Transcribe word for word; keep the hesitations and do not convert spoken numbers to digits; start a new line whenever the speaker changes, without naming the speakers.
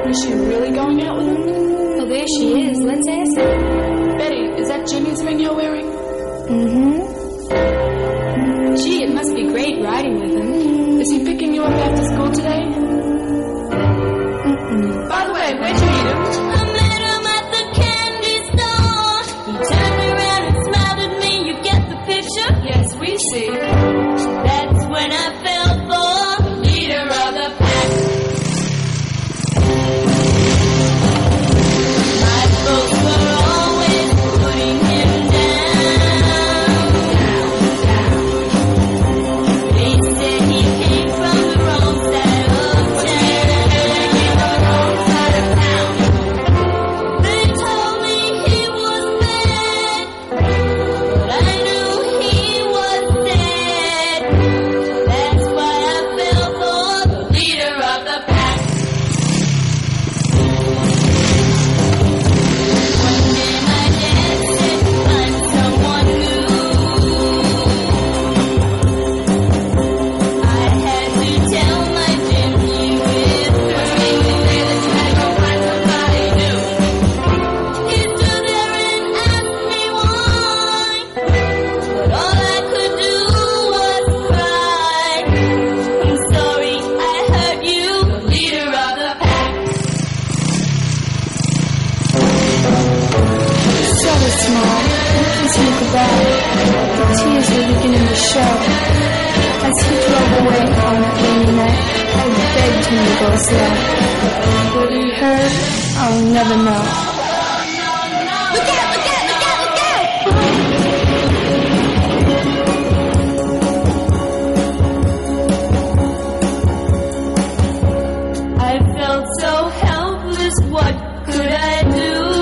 Is she really going out with him?
Well, there she is. Let's ask her.
Betty, is that Jimmy's ring you're wearing?
Mm-hmm. Gee, it must be great riding with him.
Is he picking you up after school today?
Mm-mm.
By the way, where'd you meet him?
I met him at the candy store. He turned around and smiled at me. You get the picture?
Yes, we see.
That's when I fell for the leader of the pack. My folks were always putting him down. They said he came from the wrong side of town. They told me he was bad, but I knew he was dead. That's why I fell for the leader of the pack. One day my dad said, find someone new. I had to tell my Jimmy with three. Let's go find somebody new. He stood there and asked me why, but all I could do was cry. I'm sorry I hurt you, the leader of the pack.
So small. What can say goodbye? The tears were beginning to show. As he drove away on that rainy night, I begged him to go slow. What he heard, I'll never know.
Look out, look out, look out, look out! I felt so helpless, what could I do?